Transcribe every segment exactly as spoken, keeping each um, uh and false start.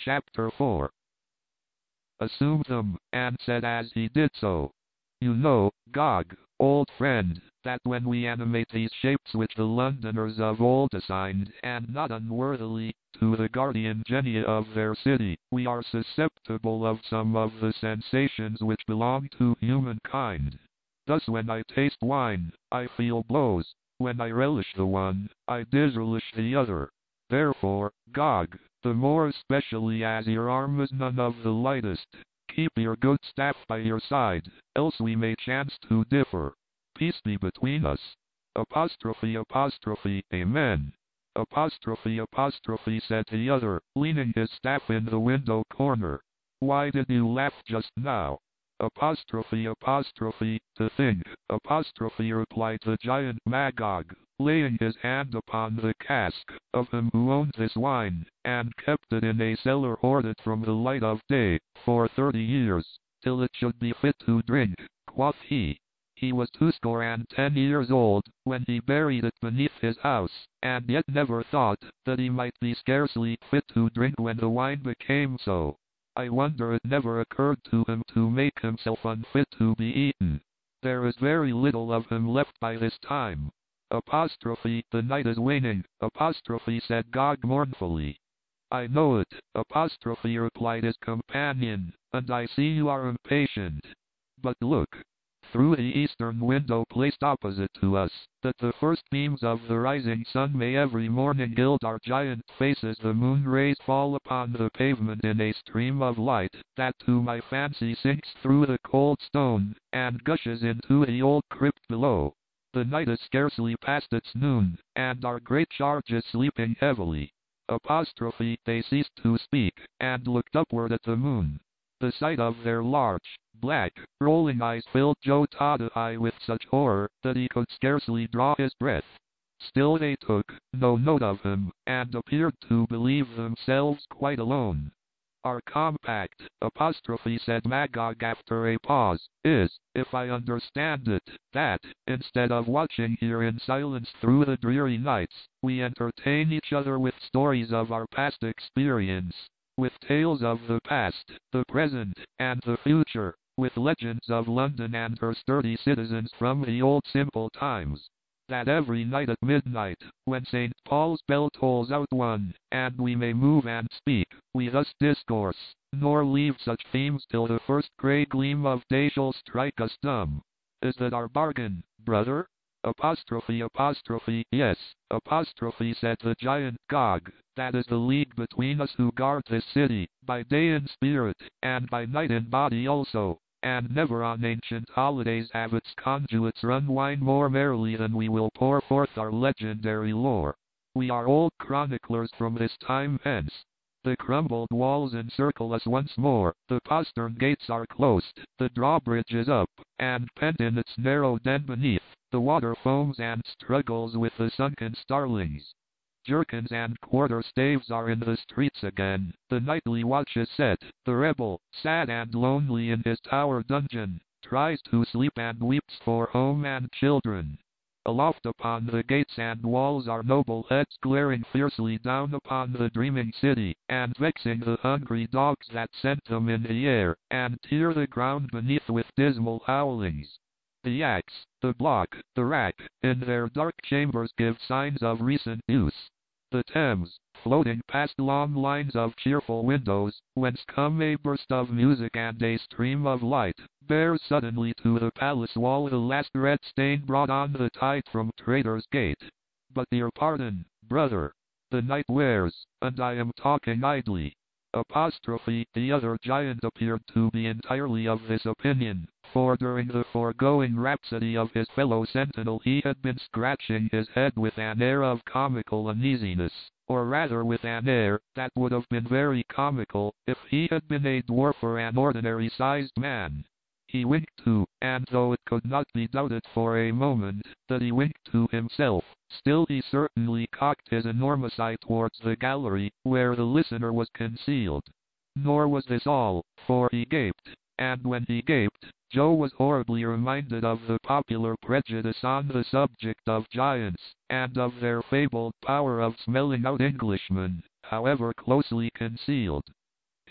Chapter four. Assumed them, and said as he did so, "You know, Gog, old friend, that when we animate these shapes which the Londoners of old assigned, and not unworthily, to the guardian genia of their city, we are susceptible of some of the sensations which belong to humankind. Thus when I taste wine, I feel blows; when I relish the one, I disrelish the other. Therefore, Gog, the more especially as your arm is none of the lightest, keep your good staff by your side, else we may chance to differ. Peace be between us. Apostrophe apostrophe Amen. Apostrophe apostrophe said the other, leaning his staff in the window corner. Why did you laugh just now? Apostrophe apostrophe to think. Apostrophe replied the giant Magog, laying his hand upon the cask of him who owned this wine, and kept it in a cellar hoarded from the light of day, for thirty years, till it should be fit to drink, quoth he. He was twoscore and ten years old, when he buried it beneath his house, and yet never thought that he might be scarcely fit to drink when the wine became so. I wonder it never occurred to him to make himself unfit to be eaten. There is very little of him left by this time. Apostrophe, the night is waning. Apostrophe said Gog mournfully. I know it. Apostrophe replied his companion, and I see you are impatient. But look, through the eastern window placed opposite to us, that the first beams of the rising sun may every morning gild our giant faces. The moon rays fall upon the pavement in a stream of light, that to my fancy sinks through the cold stone, and gushes into the old crypt below. The night is scarcely past its noon, and our great charge is sleeping heavily. Apostrophe, they ceased to speak, and looked upward at the moon. The sight of their large, black, rolling eyes filled Joe Toddyhigh with such horror that he could scarcely draw his breath. Still they took no note of him, and appeared to believe themselves quite alone. Our compact, apostrophe said Magog after a pause, is, if I understand it, that, instead of watching here in silence through the dreary nights, we entertain each other with stories of our past experience, with tales of the past, the present, and the future, with legends of London and her sturdy citizens from the old simple times. That every night at midnight, when Saint Paul's bell tolls out one, and we may move and speak, we thus discourse, nor leave such themes till the first grey gleam of day shall strike us dumb. Is that our bargain, brother? Apostrophe apostrophe yes, apostrophe said the giant Gog, that is the league between us who guard this city, by day in spirit, and by night in body also, and never on ancient holidays have its conduits run wine more merrily than we will pour forth our legendary lore. We are old chroniclers from this time hence. The crumbled walls encircle us once more, the postern gates are closed, the drawbridge is up, and pent in its narrow den beneath, the water foams and struggles with the sunken starlings. Jerkins and quarter-staves are in the streets again, the nightly watch is set, the rebel, sad and lonely in his tower dungeon, tries to sleep and weeps for home and children. Aloft upon the gates and walls are noble heads glaring fiercely down upon the dreaming city, and vexing the hungry dogs that scent them in the air, and tear the ground beneath with dismal howlings. The axe, the block, the rack, in their dark chambers give signs of recent use. The Thames, floating past long lines of cheerful windows, whence come a burst of music and a stream of light, bears suddenly to the palace wall the last red stain brought on the tide from Traitor's Gate. But your pardon, brother. The night wears, and I am talking idly. Apostrophe, the other giant appeared to be entirely of this opinion, for during the foregoing rhapsody of his fellow sentinel he had been scratching his head with an air of comical uneasiness, or rather with an air that would have been very comical if he had been a dwarf or an ordinary-sized man. He winked too, and though it could not be doubted for a moment that he winked to himself, still he certainly cocked his enormous eye towards the gallery, where the listener was concealed. Nor was this all, for he gaped, and when he gaped, Joe was horribly reminded of the popular prejudice on the subject of giants, and of their fabled power of smelling out Englishmen, however closely concealed.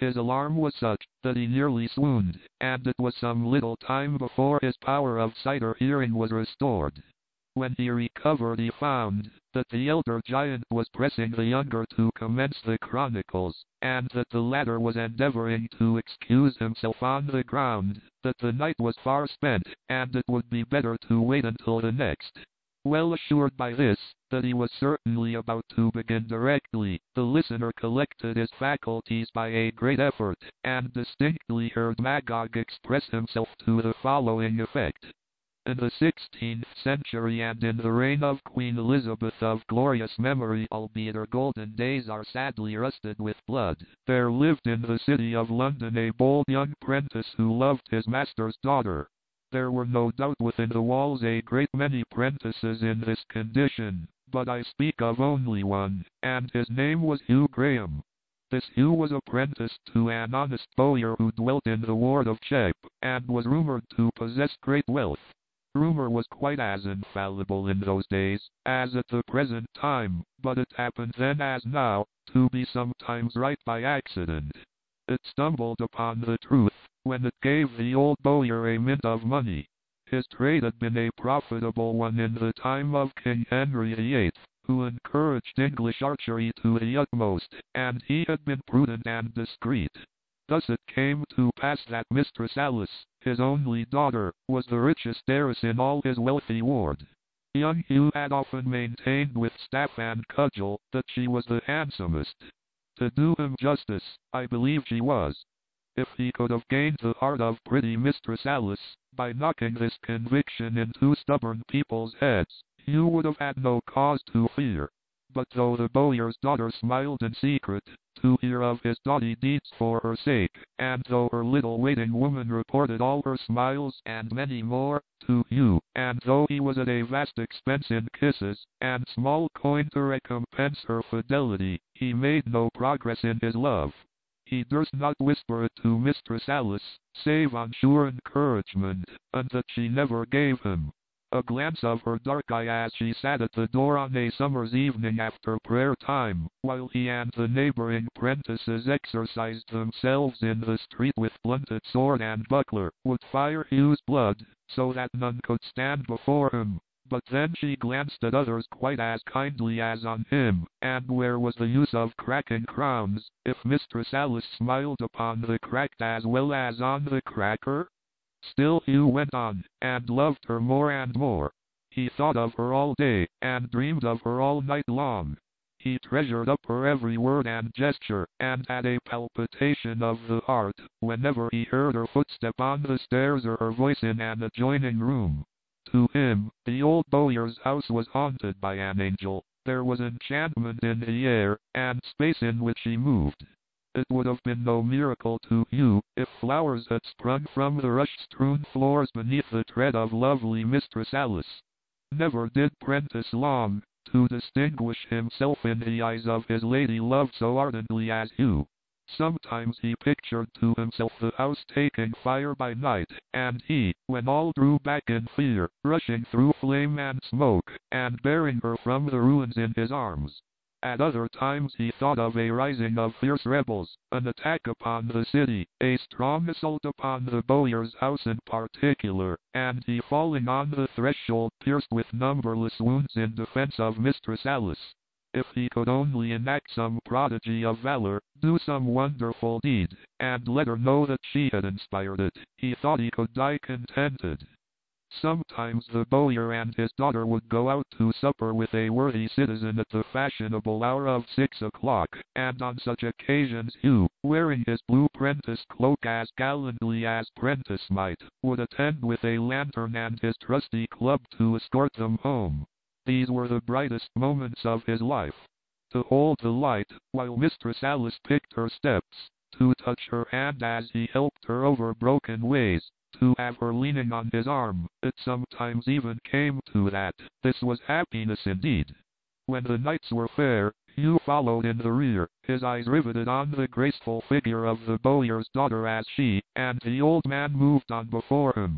His alarm was such that he nearly swooned, and it was some little time before his power of sight or hearing was restored. When he recovered he found that the elder giant was pressing the younger to commence the chronicles, and that the latter was endeavoring to excuse himself on the ground that the night was far spent, and it would be better to wait until the next. Well assured by this, that he was certainly about to begin directly, the listener collected his faculties by a great effort, and distinctly heard Magog express himself to the following effect. In the sixteenth century and in the reign of Queen Elizabeth of glorious memory, albeit her golden days are sadly rusted with blood, there lived in the city of London a bold young prentice who loved his master's daughter. There were no doubt within the walls a great many prentices in this condition, but I speak of only one, and his name was Hugh Graham. This Hugh was apprentice to an honest bowyer who dwelt in the ward of Chepe, and was rumored to possess great wealth. Rumor was quite as infallible in those days as at the present time, but it happened then as now to be sometimes right by accident. It stumbled upon the truth when it gave the old bowyer a mint of money. His trade had been a profitable one in the time of King Henry the Eighth, who encouraged English archery to the utmost, and he had been prudent and discreet. Thus it came to pass that Mistress Alice, his only daughter, was the richest heiress in all his wealthy ward. Young Hugh had often maintained with staff and cudgel that she was the handsomest. To do him justice, I believe she was. If he could have gained the heart of pretty Mistress Alice, by knocking this conviction into stubborn people's heads, Hugh would have had no cause to fear. But though the bowyer's daughter smiled in secret to hear of his doughty deeds for her sake, and though her little waiting woman reported all her smiles and many more to Hugh, and though he was at a vast expense in kisses and small coin to recompense her fidelity, he made no progress in his love. He durst not whisper it to Mistress Alice, save on sure encouragement, and that she never gave him. A glance of her dark eye as she sat at the door on a summer's evening after prayer time, while he and the neighboring prentices exercised themselves in the street with blunted sword and buckler, would fire Hugh's blood, so that none could stand before him. But then she glanced at others quite as kindly as on him, and where was the use of cracking crowns, if Mistress Alice smiled upon the cracked as well as on the cracker? Still Hugh went on, and loved her more and more. He thought of her all day, and dreamed of her all night long. He treasured up her every word and gesture, and had a palpitation of the heart whenever he heard her footstep on the stairs or her voice in an adjoining room. To him, the old bowyer's house was haunted by an angel. There was enchantment in the air and space in which he moved. It would have been no miracle to Hugh if flowers had sprung from the rush-strewn floors beneath the tread of lovely Mistress Alice. Never did prentice long to distinguish himself in the eyes of his lady love so ardently as Hugh. Sometimes he pictured to himself the house taking fire by night, and he, when all drew back in fear, rushing through flame and smoke, and bearing her from the ruins in his arms. At other times he thought of a rising of fierce rebels, an attack upon the city, a strong assault upon the bowyer's house in particular, and he falling on the threshold pierced with numberless wounds in defense of Mistress Alice. If he could only enact some prodigy of valor, do some wonderful deed, and let her know that she had inspired it, he thought he could die contented. Sometimes the bowyer and his daughter would go out to supper with a worthy citizen at the fashionable hour of six o'clock, and on such occasions Hugh, wearing his blue prentice cloak as gallantly as prentice might, would attend with a lantern and his trusty club to escort them home. These were the brightest moments of his life. To hold the light, while Mistress Alice picked her steps, to touch her hand as he helped her over broken ways, to have her leaning on his arm, it sometimes even came to that. This was happiness indeed. When the nights were fair, Hugh followed in the rear, his eyes riveted on the graceful figure of the bowyer's daughter as she and the old man moved on before him.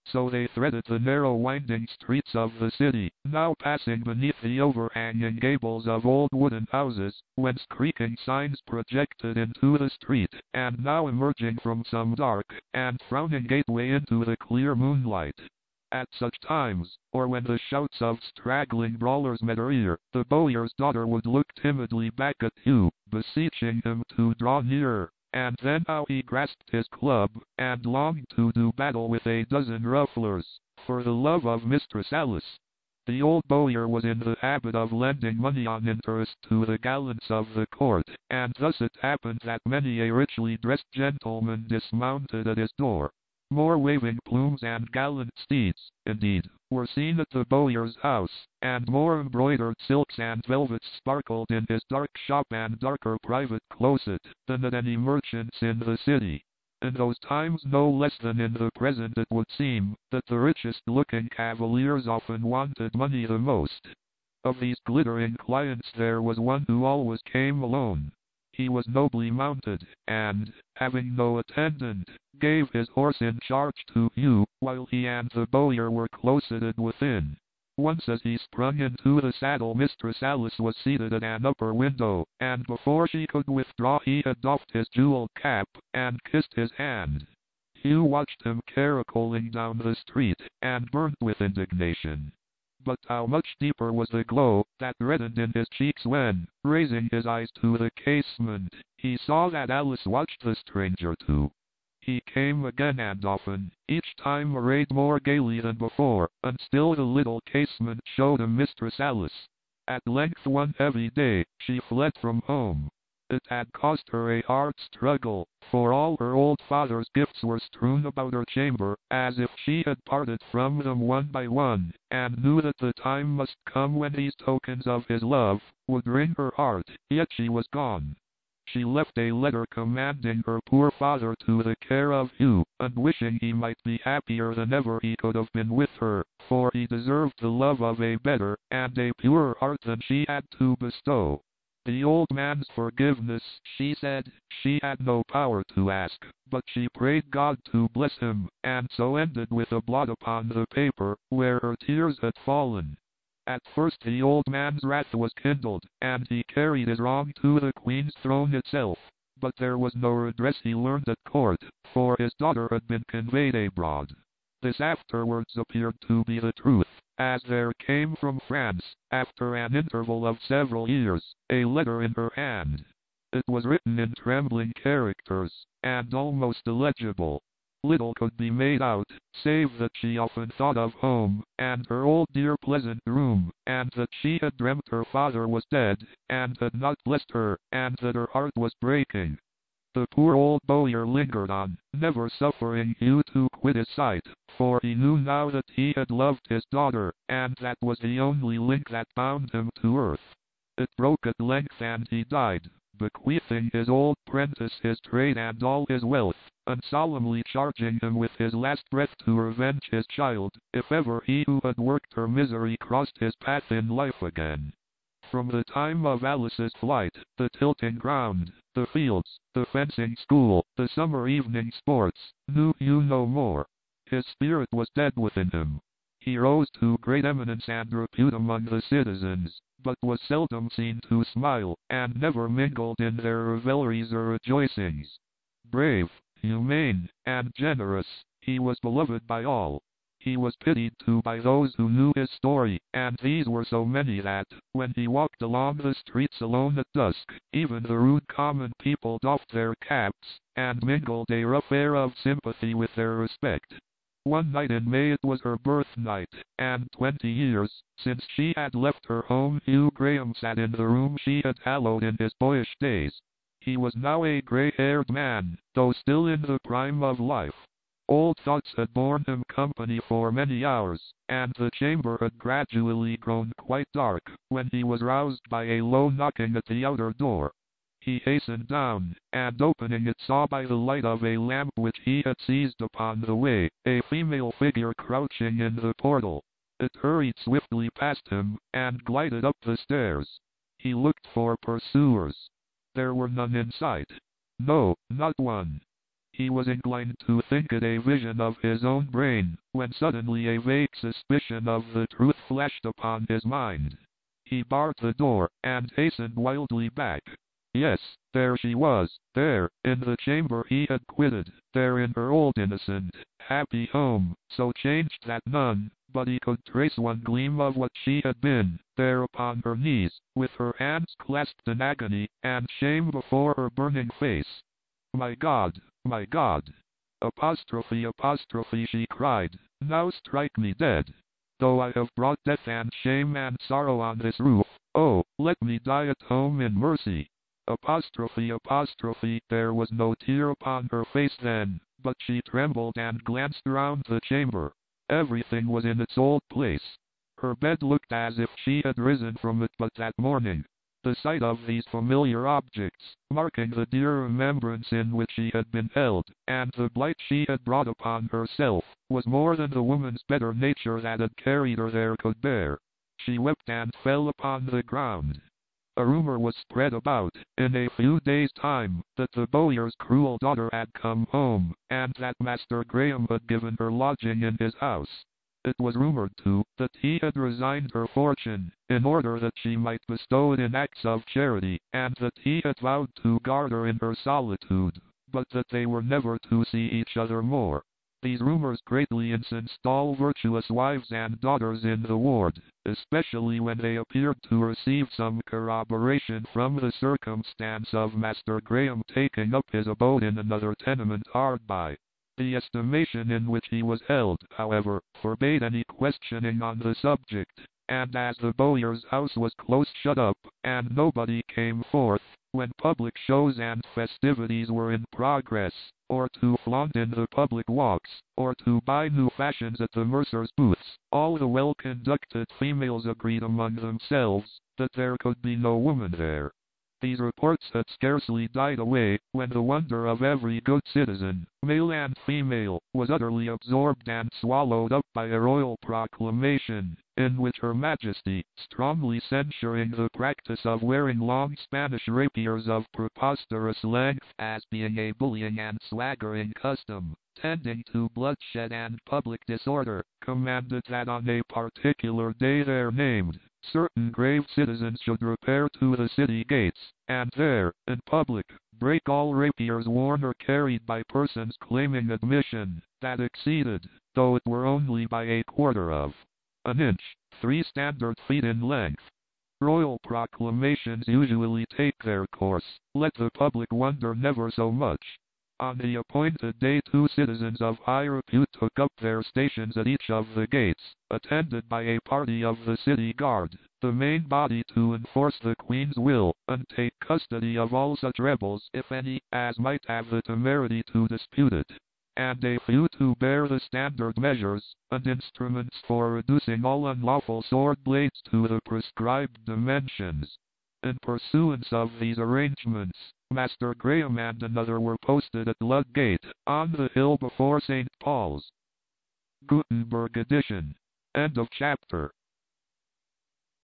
So they threaded the narrow winding streets of the city, now passing beneath the overhanging gables of old wooden houses, whence creaking signs projected into the street, and now emerging from some dark and frowning gateway into the clear moonlight. At such times, or when the shouts of straggling brawlers met her ear, the bowyer's daughter would look timidly back at Hugh, beseeching him to draw nearer. And then how he grasped his club, and longed to do battle with a dozen rufflers, for the love of Mistress Alice. The old bowyer was in the habit of lending money on interest to the gallants of the court, and thus it happened that many a richly dressed gentleman dismounted at his door. More waving plumes and gallant steeds, indeed, were seen at the bowyer's house, and more embroidered silks and velvets sparkled in his dark shop and darker private closet, than at any merchant's in the city. In those times no less than in the present it would seem, that the richest-looking cavaliers often wanted money the most. Of these glittering clients there was one who always came alone. He was nobly mounted, and, having no attendant, gave his horse in charge to Hugh, while he and the bowyer were closeted within. Once as he sprung into the saddle Mistress Alice was seated at an upper window, and before she could withdraw he had doffed his jewelled cap, and kissed his hand. Hugh watched him caracoling down the street, and burnt with indignation. But how much deeper was the glow that reddened in his cheeks when, raising his eyes to the casement, he saw that Alice watched the stranger too. He came again and often, each time arrayed more gaily than before, and still the little casement showed him Mistress Alice. At length one heavy day, she fled from home. It had cost her a hard struggle, for all her old father's gifts were strewn about her chamber, as if she had parted from them one by one, and knew that the time must come when these tokens of his love would wring her heart, yet she was gone. She left a letter commanding her poor father to the care of Hugh, and wishing he might be happier than ever he could have been with her, for he deserved the love of a better and a purer heart than she had to bestow. The old man's forgiveness, she said, she had no power to ask, but she prayed God to bless him, and so ended with a blot upon the paper, where her tears had fallen. At first the old man's wrath was kindled, and he carried his wrong to the Queen's throne itself, but there was no redress he learned at court, for his daughter had been conveyed abroad. This afterwards appeared to be the truth, as there came from France, after an interval of several years, a letter in her hand. It was written in trembling characters, and almost illegible. Little could be made out, save that she often thought of home, and her old dear pleasant room, and that she had dreamt her father was dead, and had not blessed her, and that her heart was breaking. The poor old bowyer lingered on, never suffering Hugh to quit his sight, for he knew now that he had loved his daughter, and that was the only link that bound him to earth. It broke at length and he died, bequeathing his old prentice his trade and all his wealth, and solemnly charging him with his last breath to revenge his child, if ever he who had worked her misery crossed his path in life again. From the time of Alice's flight, the tilting ground, the fields, the fencing school, the summer evening sports, knew Hugh no more. His spirit was dead within him. He rose to great eminence and repute among the citizens, but was seldom seen to smile, and never mingled in their revelries or rejoicings. Brave, humane, and generous, he was beloved by all. He was pitied too by those who knew his story, and these were so many that, when he walked along the streets alone at dusk, even the rude common people doffed their caps, and mingled a rough air of sympathy with their respect. One night in May it was her birthnight, and twenty years since she had left her home Hugh Graham sat in the room she had hallowed in his boyish days. He was now a grey-haired man, though still in the prime of life. Old thoughts had borne him company for many hours, and the chamber had gradually grown quite dark, when he was roused by a low knocking at the outer door. He hastened down, and opening it saw by the light of a lamp which he had seized upon the way, a female figure crouching in the portal. It hurried swiftly past him, and glided up the stairs. He looked for pursuers. There were none in sight. No, not one. He was inclined to think it a vision of his own brain, when suddenly a vague suspicion of the truth flashed upon his mind. He barred the door, and hastened wildly back. Yes, there she was, there, in the chamber he had quitted, there in her old innocent, happy home, so changed that none but he could trace one gleam of what she had been, there upon her knees, with her hands clasped in agony, and shame before her burning face. My God, my God! Apostrophe, apostrophe, she cried, now strike me dead. Though I have brought death and shame and sorrow on this roof, oh, let me die at home in mercy. Apostrophe, apostrophe, there was no tear upon her face then, but she trembled and glanced round the chamber. Everything was in its old place. Her bed looked as if she had risen from it but that morning. The sight of these familiar objects, marking the dear remembrance in which she had been held, and the blight she had brought upon herself, was more than the woman's better nature that had carried her there could bear. She wept and fell upon the ground. A rumor was spread about, in a few days' time, that the bowyer's cruel daughter had come home, and that Master Graham had given her lodging in his house. It was rumored, too, that he had resigned her fortune, in order that she might bestow it in acts of charity, and that he had vowed to guard her in her solitude, but that they were never to see each other more. These rumors greatly incensed all virtuous wives and daughters in the ward, especially when they appeared to receive some corroboration from the circumstance of Master Graham taking up his abode in another tenement hard by. The estimation in which he was held, however, forbade any questioning on the subject, and as the bowyer's house was close shut up, and nobody came forth, when public shows and festivities were in progress, or to flaunt in the public walks, or to buy new fashions at the mercer's booths, all the well-conducted females agreed among themselves that there could be no woman there. These reports had scarcely died away, when the wonder of every good citizen, male and female, was utterly absorbed and swallowed up by a royal proclamation, in which Her Majesty, strongly censuring the practice of wearing long Spanish rapiers of preposterous length as being a bullying and swaggering custom, tending to bloodshed and public disorder, commanded that on a particular day there named, certain grave citizens should repair to the city gates, and there, in public, break all rapiers worn or carried by persons claiming admission, that exceeded, though it were only by a quarter of an inch, three standard feet in length. Royal proclamations usually take their course, let the public wonder never so much. On the appointed day two citizens of high repute took up their stations at each of the gates, attended by a party of the city guard, the main body to enforce the Queen's will, and take custody of all such rebels, if any, as might have the temerity to dispute it, and a few to bear the standard measures, and instruments for reducing all unlawful sword blades to the prescribed dimensions. In pursuance of these arrangements, Master Graham and another were posted at Ludgate, on the hill before Saint Paul's. Gutenberg edition. End of chapter.